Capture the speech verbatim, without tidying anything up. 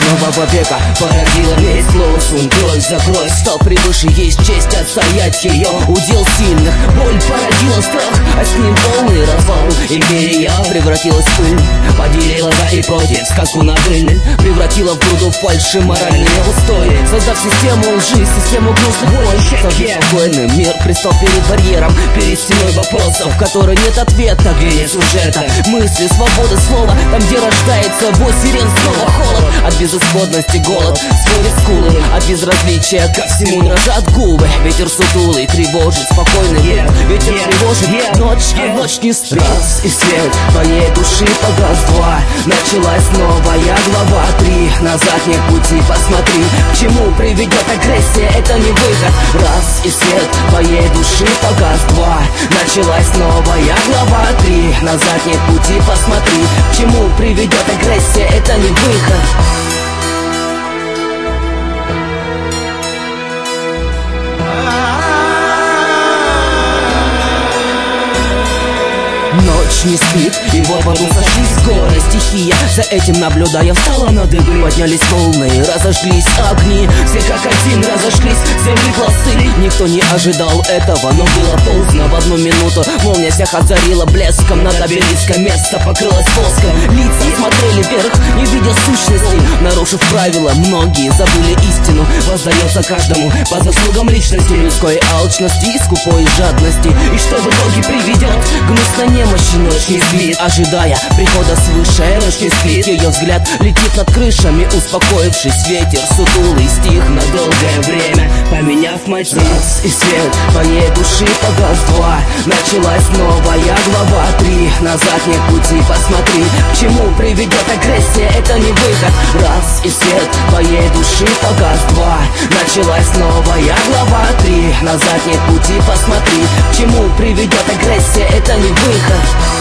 нового века породила весь лозунг. Кровь за кровь стал превыше, есть честь отстоять ее. Удел сильных, боль породила страх, а с ним полный развал. Империя превратилась в пыль, поделила за и против, сказку на быль, превратила в груду фальши моральные устои, создав систему лжи, систему гнусных войн. Создав спокойный мир пристал перед барьером, перед стеной вопросов, в которой нет ответа, где нет сюжета, мысли, свобода слова, там, где рождается бой сирен, снова холод. От безысходности голод сводит скулы, от безразличия ко всему дрожат губы. Ветер сутулый тревожит спокойный мир, ветер тревожит ночь, а ночь не спит. Раз и свет твоей души погас, два, началась новая глава, три, назад нет пути, посмотри, к чему приведет агрессия, это не выход. Раз и свет твоей души погас, два, началась новая глава, три, назад нет пути, посмотри, к чему приведет агрессия, это не выход. Ночь не спит, и вот вокруг сошлись горы, стихия. За этим наблюдая встала на дыбы, поднялись волны, разошлись огни, все как один разошлись, земли пласты. Никто не ожидал этого, но было поздно. В одну минуту молния всех озарила блеском, над обелиском место покрылось воском. Лица смотрели вверх, не видя сущности, нарушив правила, многие забыли истину. Воздается каждому по заслугам личности, людской алчности и скупой жадности. И что в итоге приведет к гнусной немощи? Ночь не спит, ожидая прихода свыше. Ночь не спит, ее взгляд летит над крышами, успокоившись, ветер сутулый стих на долгое время, поменяв мотив. Раз и свет твоей души погас, два, началась новая глава, три, назад нет пути, посмотри, к чему приведет агрессия, это не выход. Раз и свет твоей души погас, два, началась новая глава, три, назад нет пути, посмотри, к чему приведет агрессия, это не выход.